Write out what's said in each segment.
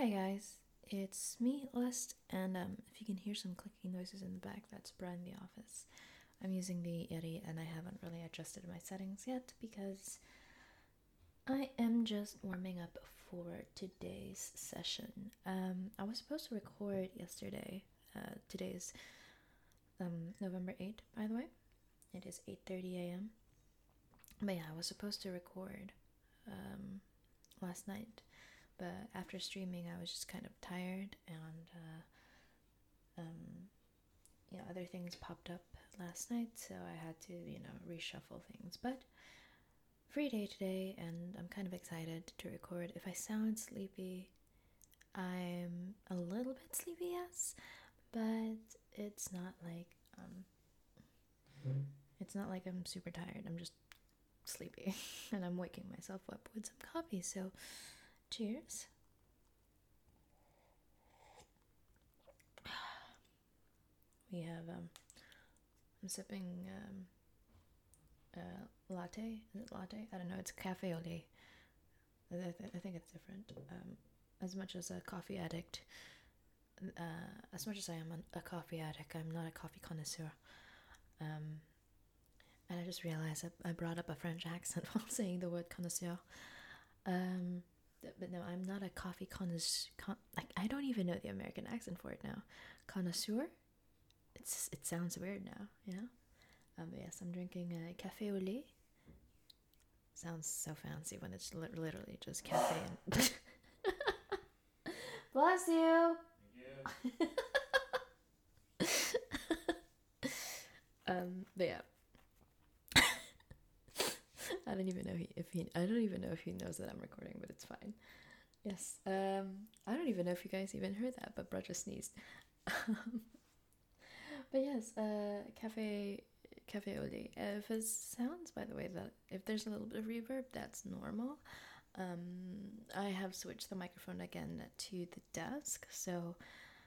Hi guys, it's me, Lust, and if you can hear some clicking noises in the back, that's Brian the Office. I'm using the Yeti and I haven't really adjusted my settings yet because I am just warming up for today's session. I was supposed to record yesterday. Today's November 8th, by the way. It is 8:30 a.m. But yeah, I was supposed to record last night, but after streaming I was just kind of tired, and other things popped up last night, so I had to reshuffle things. But free day today, and I'm kind of excited to record. If I sound sleepy, I'm a little bit sleepy, yes, but it's not like I'm super tired. I'm just sleepy and I'm waking myself up with some coffee. So cheers. We have I'm sipping latte. Is it latte? I don't know. It's cafe au lait. I think it's different. As much as a coffee addict, as much as I am a coffee addict, I'm not a coffee connoisseur. And I just realized I brought up a French accent while saying the word connoisseur. But no, I'm not a coffee connoisseur. I don't even know the American accent for it now. Connoisseur? It sounds weird now, you know? But yes, I'm drinking a cafe au lait. Sounds so fancy when it's literally just cafe and... Bless you! Thank you. But yeah. I don't even know if he knows that I'm recording, but it's fine. Yes. I don't even know if you guys even heard that, but Brad just sneezed. But yes, cafe au lait. If it sounds, by the way, that if there's a little bit of reverb, that's normal. I have switched the microphone again to the desk, so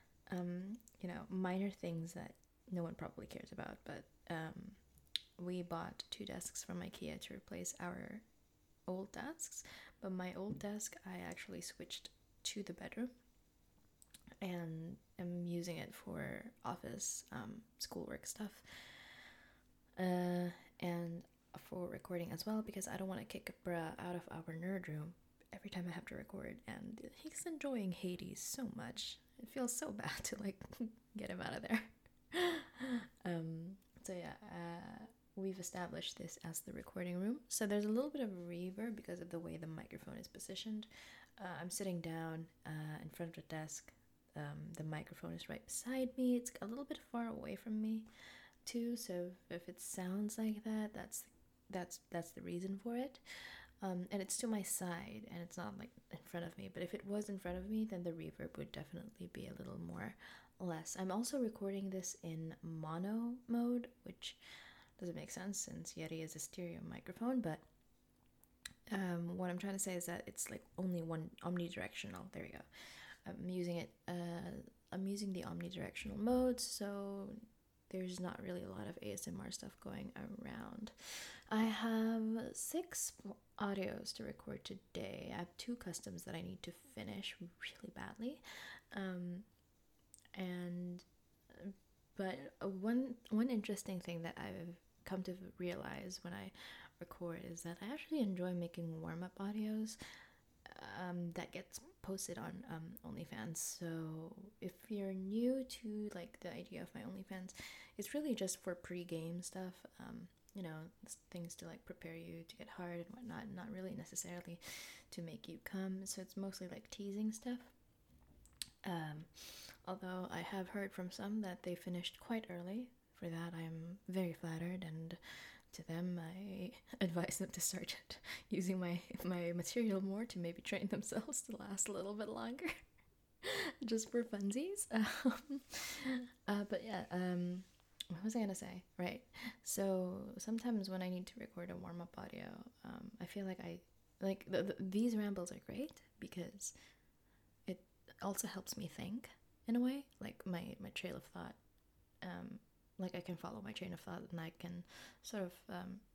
minor things that no one probably cares about, but we bought 2 desks from IKEA to replace our old desks. But my old desk, I actually switched to the bedroom, and I'm using it for office, schoolwork stuff, and for recording as well, because I don't want to kick a bra out of our nerd room every time I have to record, and he's enjoying Hades so much. It feels so bad to get him out of there. So yeah, we've established this as the recording room. So there's a little bit of reverb because of the way the microphone is positioned. I'm sitting down in front of the desk. The microphone is right beside me. It's a little bit far away from me too, so if it sounds like that, that's the reason for it. And it's to my side, and it's not in front of me. But if it was in front of me, then the reverb would definitely be a little more less. I'm also recording this in mono mode, which doesn't make sense since Yeti is a stereo microphone, but what I'm trying to say is that it's only one omnidirectional. There we go. I'm using the omnidirectional mode, so there's not really a lot of ASMR stuff going around. I have 6 audios to record today. I have 2 customs that I need to finish really badly. But one interesting thing that I've come to realize when I record is that I actually enjoy making warm-up audios that gets posted on OnlyFans. So if you're new to the idea of my OnlyFans, it's really just for pre-game stuff, things to prepare you to get hard and whatnot, not really necessarily to make you come. So it's mostly teasing stuff. Although I have heard from some that they finished quite early. For that, I'm very flattered, and to them, I advise them to start using my material more to maybe train themselves to last a little bit longer, just for funsies. But yeah, what was I gonna say? Right. So sometimes when I need to record a warm-up audio, I feel these rambles are great because it also helps me think in a way, my trail of thought. I can follow my train of thought, and I can sort of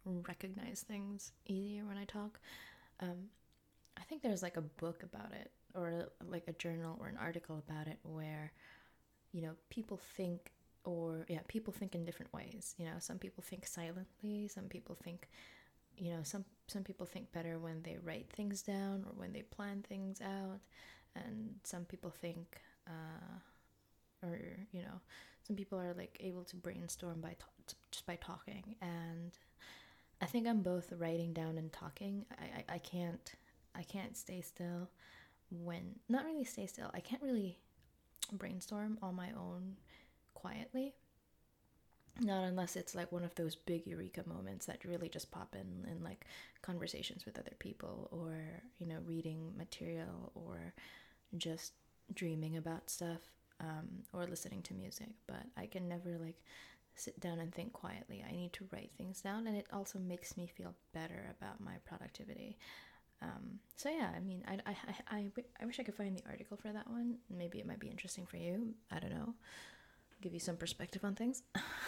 recognize things easier when I talk. I think there's a book about it. or like a journal or an article about it where, people think, people think in different ways. Some people think silently, some people think, some people think better when they write things down or when they plan things out, and some people think, or some people are like able to brainstorm just by talking. And I think I'm both writing down and talking. I can't stay still when, not really stay still, I can't really brainstorm on my own quietly. Not unless it's like one of those big eureka moments that really just pop in like conversations with other people, or reading material, or just dreaming about stuff, or listening to music. But I can never like sit down and think quietly. I need to write things down, and it also makes me feel better about my productivity. So yeah, I mean, I wish I could find the article for that one. Maybe it might be interesting for you. I don't know. Give you some perspective on things.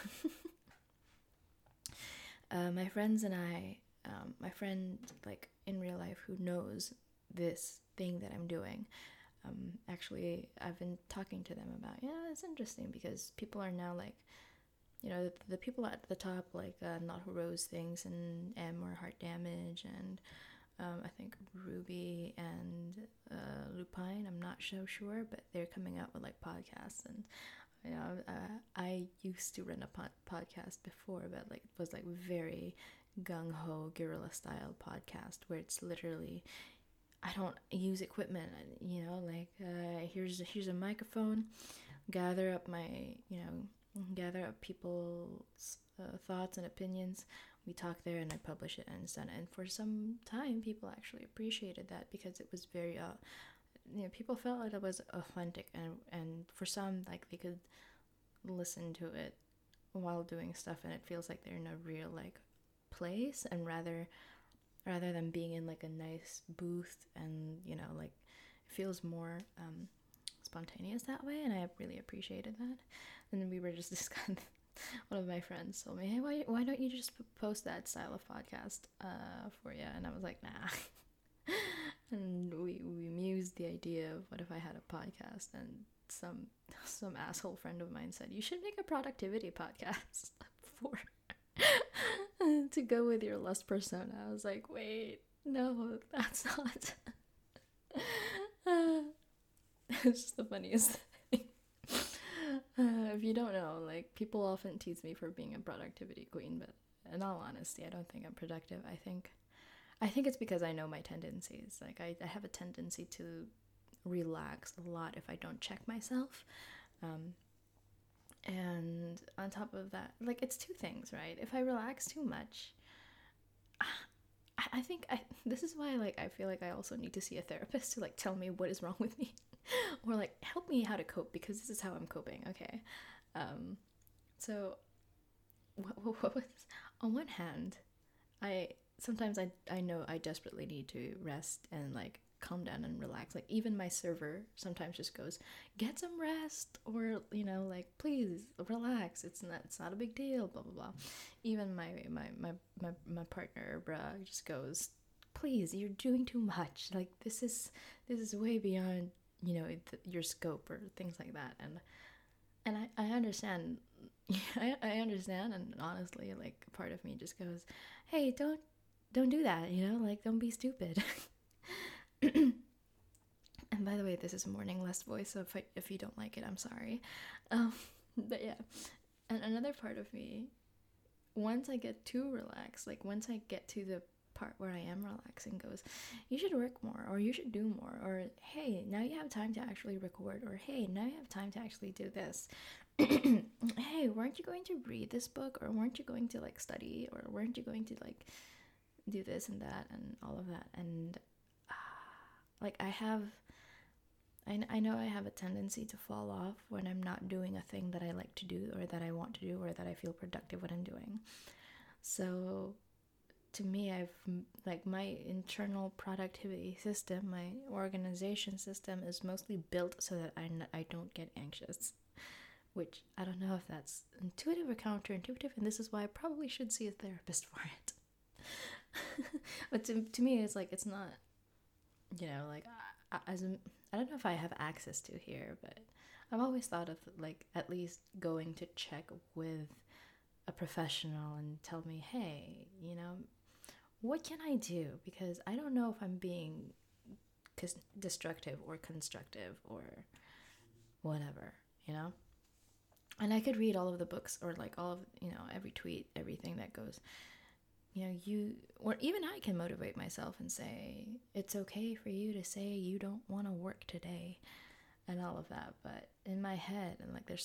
My friends and I, my friend like in real life who knows this thing that I'm doing, actually I've been talking to them about, it's interesting because people are now like, the people at the top, like Not Who Rose Things and M or Heart Damage, and I think Ruby and Lupine, I'm not so sure, but they're coming out with like podcasts. And I used to run a podcast before, but like it was like very gung-ho guerrilla style podcast where it's literally, I don't use equipment, like here's a microphone, gather up people's thoughts and opinions. We talk there and I publish it, and it's done. And for some time people actually appreciated that because it was very people felt like it was authentic, and for some, like, they could listen to it while doing stuff and it feels like they're in a real like place, and rather than being in like a nice booth, and like it feels more spontaneous that way, and I really appreciated that. And then we were just discussing, one of my friends told me, hey, why don't you just post that style of podcast for you? And I was like, nah. And we mused the idea of what if I had a podcast, and some asshole friend of mine said, you should make a productivity podcast for to go with your lust persona. I was like, wait, no, that's not. It's just the funniest thing. If you don't know, like, people often tease me for being a productivity queen, but in all honesty, I don't think I'm productive. I think it's because I know my tendencies. Like, I have a tendency to relax a lot if I don't check myself. And on top of that, like, it's two things, right? If I relax too much, I think this is why, like, I feel like I also need to see a therapist to, like, tell me what is wrong with me. Or, like, help me how to cope, because this is how I'm coping, okay? So, what was, on one hand, sometimes I know I desperately need to rest and, like, calm down and relax. Like, even my server sometimes just goes, get some rest, or, like, please relax, it's not a big deal, blah blah blah. Even my partner Brag just goes, please, you're doing too much, like, this is way beyond your scope, or things like that. And I understand. I understand, and honestly, like, part of me just goes, hey, don't do that, like, don't be stupid. And by the way, this is Morning Lust voice, so if you don't like it, I'm sorry. But yeah, and another part of me, once I get too relaxed, like, once I get to the part where I am relaxing, goes, you should work more, or you should do more, or hey, now you have time to actually record, or hey, now you have time to actually do this. Hey, weren't you going to read this book, or weren't you going to, like, study, or weren't you going to, like, do this and that and all of that? And like, I know I have a tendency to fall off when I'm not doing a thing that I like to do, or that I want to do, or that I feel productive when I'm doing. So to me, like, my internal productivity system, my organization system, is mostly built so that I don't get anxious, which I don't know if that's intuitive or counterintuitive, and this is why I probably should see a therapist for it. But to me, it's like, it's not, like, I don't know if I have access to here, but I've always thought of like at least going to check with a professional and tell me, hey, what can I do? Because I don't know if I'm being destructive or constructive or whatever, you know? And I could read all of the books or like all of, every tweet, everything that goes, or even I can motivate myself and say, it's okay for you to say you don't want to work today and all of that. But in my head, and like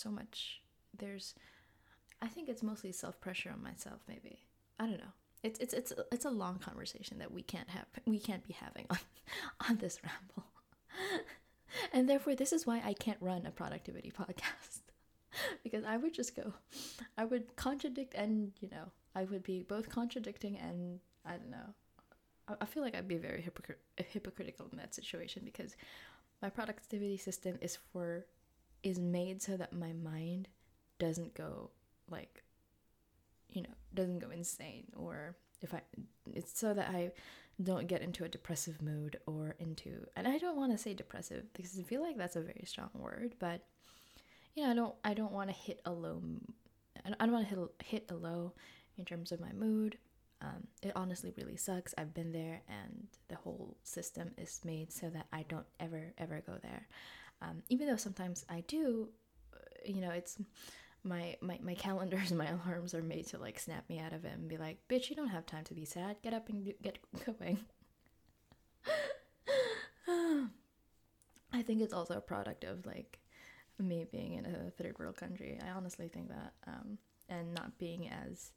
I think it's mostly self-pressure on myself, maybe. I don't know. It's a long conversation that we can't be having on this ramble. And therefore, this is why I can't run a productivity podcast. Because I would contradict and, I would be both contradicting and, I don't know. I feel like I'd be very hypocritical in that situation because my productivity system is made so that my mind doesn't go like, doesn't go insane, or it's so that I don't get into a depressive mood and I don't want to say depressive because I feel like that's a very strong word, but I don't want to hit a low. I don't want to hit a low in terms of my mood. It honestly really sucks. I've been there, and the whole system is made so that I don't ever go there. Even though sometimes I do, it's my calendars and my alarms are made to like snap me out of it and be like, bitch, you don't have time to be sad. Get up and get going. I think it's also a product of like me being in a third world country. I honestly think that, and not being as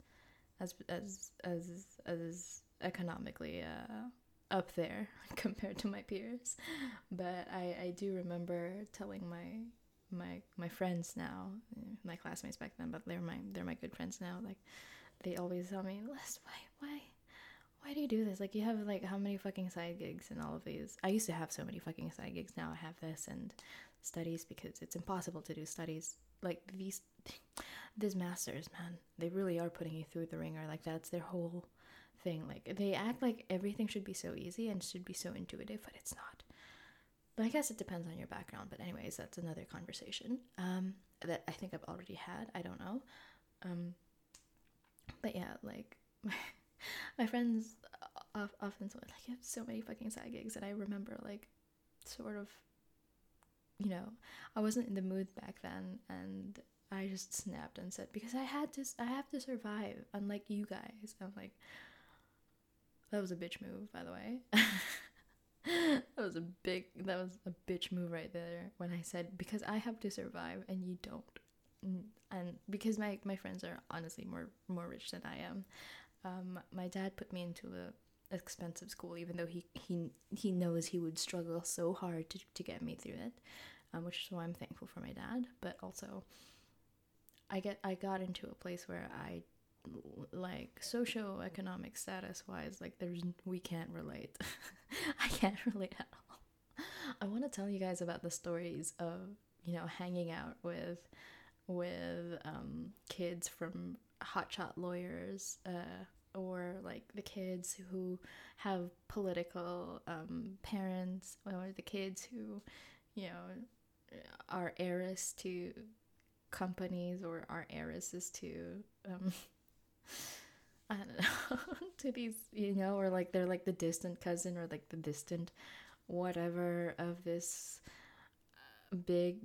economically up there compared to my peers. But I do remember telling my friends now, my classmates back then, but they're my good friends now. Like they always tell me, Les, why do you do this? Like, you have like how many fucking side gigs and all of these? I used to have so many fucking side gigs. Now I have this and studies because it's impossible to do studies like these masters, man. They really are putting you through the ringer. Like that's their whole thing. Like they act like everything should be so easy and should be so intuitive, but it's not. But I guess it depends on your background. But anyways, that's another conversation that I think I've already had. I don't know. But yeah, like my friends often say like, you have so many fucking side gigs, and I remember like sort of, I wasn't in the mood back then, and I just snapped and said, because I have to survive, unlike you guys. I'm like, that was a bitch move, by the way. That was a bitch move right there when I said, because I have to survive and you don't. And because my friends are honestly more rich than I am. My dad put me into a expensive school, even though he knows he would struggle so hard to get me through it, which is why I'm thankful for my dad. But also, I got into a place where I, like, socioeconomic status wise, like we can't relate. I can't relate at all. I want to tell you guys about the stories of hanging out with kids from hotshot lawyers, or like the kids who have political parents, or the kids who are heiress to companies, or are heiresses to I don't know, to these, or like they're like the distant cousin or like the distant whatever of this big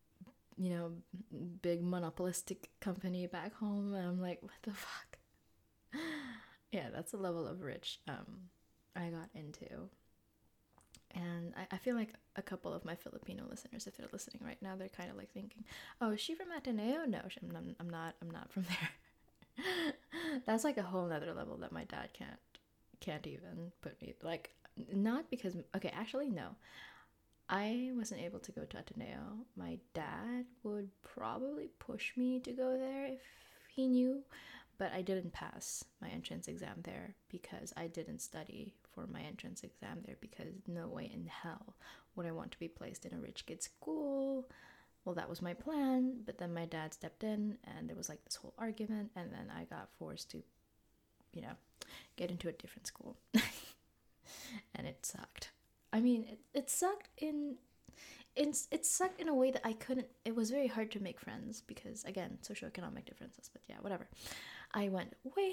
monopolistic company back home. And I'm like, what the fuck? Yeah, that's the level of rich I got into. And I feel like a couple of my Filipino listeners, if they're listening right now, they're kind of like thinking, oh, is she from Ateneo? No, I'm not from there. That's like a whole nother level that my dad can't even put me, like, not because, okay, actually no, I wasn't able to go to Ateneo. My dad would probably push me to go there if he knew, but I didn't pass my entrance exam there because I didn't study for my entrance exam there, because no way in hell would I want to be placed in a rich kid school. Well, that was my plan, but then my dad stepped in and there was like this whole argument, and then I got forced to, get into a different school. And it sucked. I mean, it sucked it sucked in a way that I couldn't. It was very hard to make friends because, again, socioeconomic differences. But yeah, whatever. I went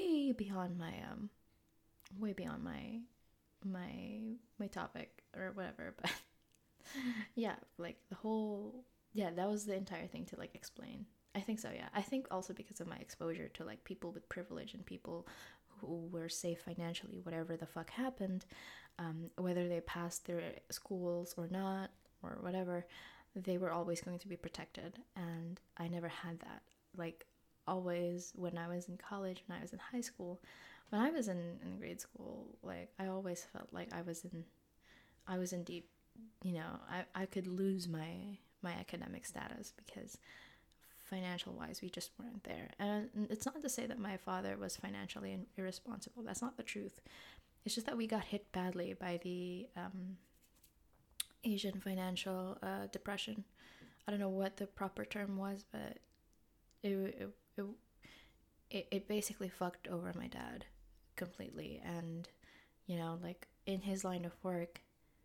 way beyond my topic or whatever. But yeah, like the whole, yeah, that was the entire thing to like explain. I think so. Yeah, I think also because of my exposure to like people with privilege and people who were safe financially, whatever the fuck happened, whether they passed their schools or not or whatever, they were always going to be protected. And I never had that. Like, always when I was in college, when I was in high school, when I was in grade school, like, I always felt like I was in deep, I could lose my academic status because financial wise we just weren't there. And it's not to say that my father was financially irresponsible. That's not the truth. It's just that we got hit badly by the Asian financial depression. I don't know what the proper term was, but it basically fucked over my dad completely. And like, in his line of work,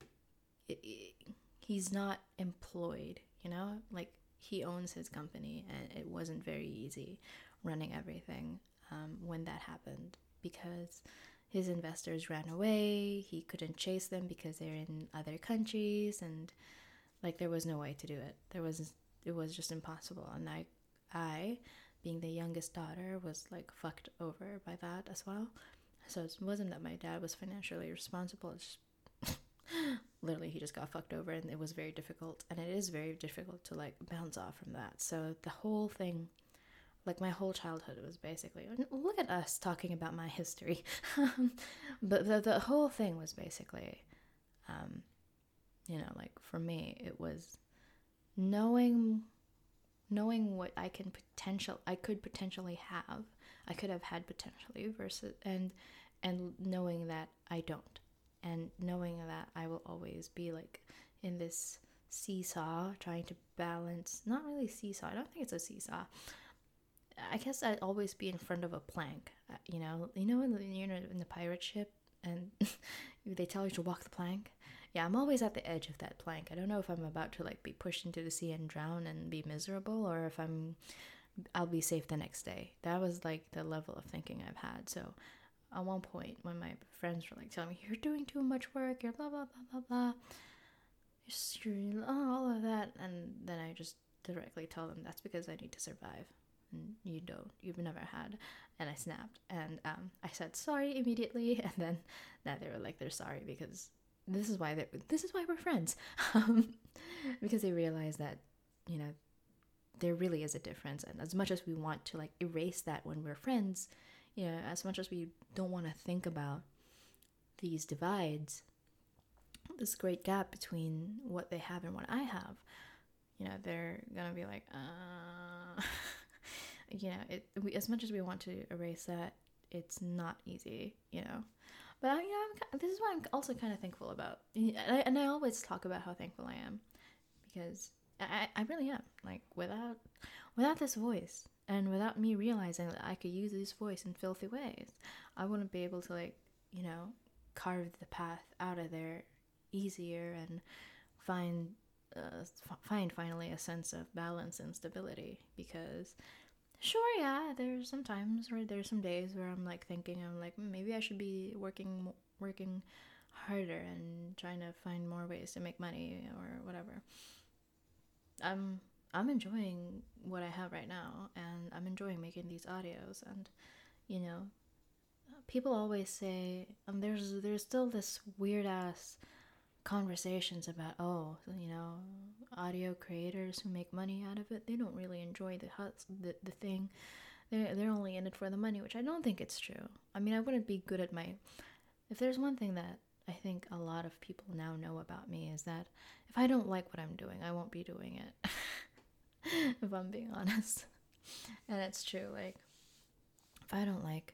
he's not employed, like, he owns his company, and it wasn't very easy running everything when that happened because his investors ran away. He couldn't chase them because they're in other countries, and like, there was no way to do it. It was just impossible. And I being the youngest daughter was like fucked over by that as well. So it wasn't that my dad was financially responsible. It's just literally he just got fucked over, and it was very difficult, and it is very difficult to like bounce off from that. So the whole thing, like, my whole childhood was basically, look at us talking about my history. But the whole thing was basically, like, for me it was knowing what I could potentially have, I could have had potentially, versus and knowing that I don't, and knowing that I will always be like in this seesaw trying to balance, not really seesaw, I don't think it's a seesaw, I guess I'd always be in front of a plank, when you're in the pirate ship and they tell you to walk the plank. Yeah, I'm always at the edge of that plank. I don't know if I'm about to like be pushed into the sea and drown and be miserable, or if I'll be safe the next day. That was like the level of thinking I've had. So at one point when my friends were like telling me, you're doing too much work, you're blah blah blah blah blah, you're all of that, and then I just directly tell them that's because I need to survive. And you've never had. And I snapped, and I said sorry immediately, and then they were like, they're sorry because this is why we're friends. Because they realize that there really is a difference, and as much as we want to like erase that when we're friends, as much as we don't want to think about these divides, this great gap between what they have and what I have, they're gonna be like, as much as we want to erase that, it's not easy, But this is why I'm also kind of thankful about, and I always talk about how thankful I am, because I really am. Like, without this voice, and without me realizing that I could use this voice in filthy ways, I wouldn't be able to like, carve the path out of there easier and find finally a sense of balance and stability. Because sure, yeah, there's some times, or there's some days where I'm like thinking, I'm like, maybe I should be working harder and trying to find more ways to make money or whatever. I'm enjoying what I have right now, and I'm enjoying making these audios. And people always say, there's still this weird ass conversations about, audio creators who make money out of it, they don't really enjoy the thing. They're only in it for the money, which I don't think it's true. I mean, I wouldn't be good at if there's one thing that I think a lot of people now know about me, is that if I don't like what I'm doing, I won't be doing it. If I'm being honest. And it's true. Like, if I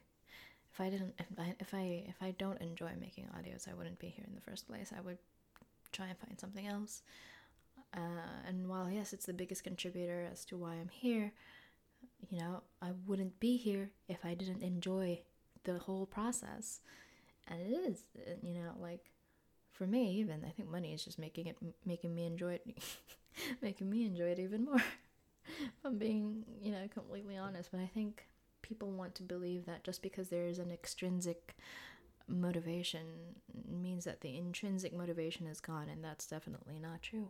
don't enjoy making audios, I wouldn't be here in the first place. I would try and find something else. And while, yes, it's the biggest contributor as to why I'm here, I wouldn't be here if I didn't enjoy the whole process. And it is, like, for me, even, I think money is just making me enjoy it, making me enjoy it even more. If I'm being, completely honest. But I think people want to believe that just because there is an extrinsic motivation means that the intrinsic motivation is gone, and that's definitely not true.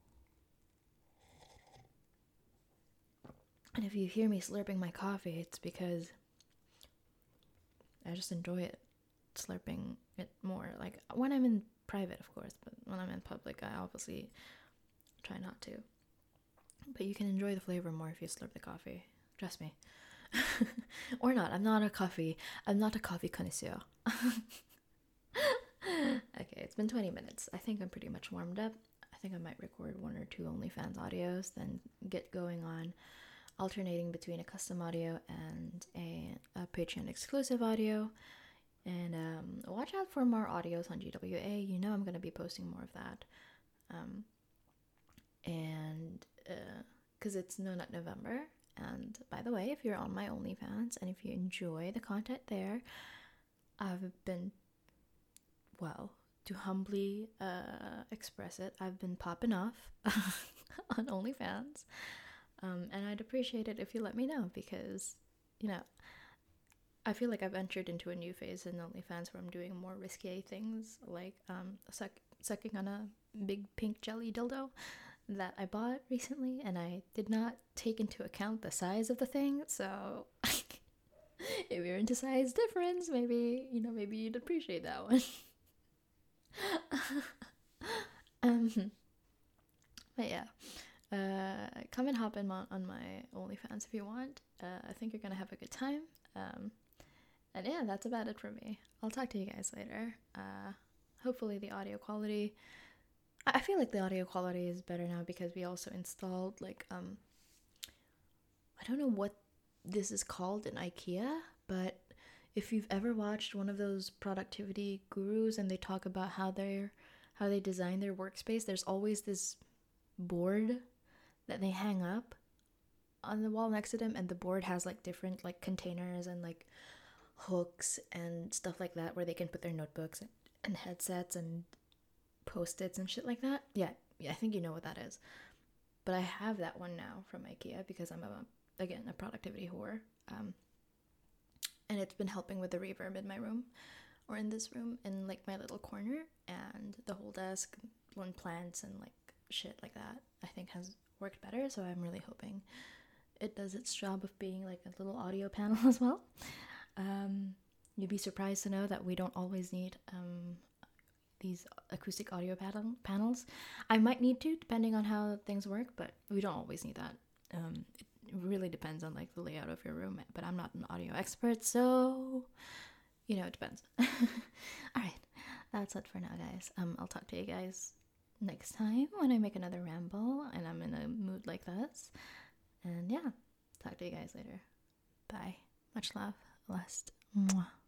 And if you hear me slurping my coffee, it's because I just enjoy it, slurping it more. Like when I'm in private, of course, but when I'm in public, I obviously try not to. But you can enjoy the flavor more if you slurp the coffee. Trust me. Or not. I'm not a coffee connoisseur. Okay, it's been 20 minutes. I think I'm pretty much warmed up. I think I might record 1 or 2 OnlyFans audios, then get going on alternating between a custom audio and a Patreon exclusive audio. And watch out for more audios on GWA. I'm going to be posting more of that. And because it's No Nut November. And by the way, if you're on my OnlyFans and if you enjoy the content there, I've been, to humbly express it, I've been popping off on OnlyFans. And I'd appreciate it if you let me know, because, I feel like I've entered into a new phase in OnlyFans where I'm doing more risque things, like sucking on a big pink jelly dildo that I bought recently, and I did not take into account the size of the thing. So if you're into size difference, maybe you'd appreciate that one. But yeah, come and hop in on my OnlyFans if you want. I think you're gonna have a good time. And yeah, that's about it for me. I'll talk to you guys later. Hopefully the audio quality, I feel like the audio quality is better now because we also installed I don't know what this is called in IKEA, but if you've ever watched one of those productivity gurus and they talk about how they design their workspace, there's always this board that they hang up on the wall next to them, and the board has different containers and hooks and stuff like that where they can put their notebooks and headsets and post-its and shit like that. Yeah, I think you know what that is. But I have that one now from IKEA because I'm a productivity whore. And it's been helping with the reverb in my room, or in this room, in my little corner, and the whole desk, and plants and shit like that, I think has worked better. So I'm really hoping it does its job of being a little audio panel as well. You'd be surprised to know that we don't always need these acoustic audio panels. I might need to, depending on how things work, but we don't always need that. It really depends on the layout of your room, but I'm not an audio expert, so it depends. All right, that's it for now, guys. I'll talk to you guys next time when I make another ramble and I'm in a mood like this. And yeah, talk to you guys later. Bye. Much love. Lust. Mwah.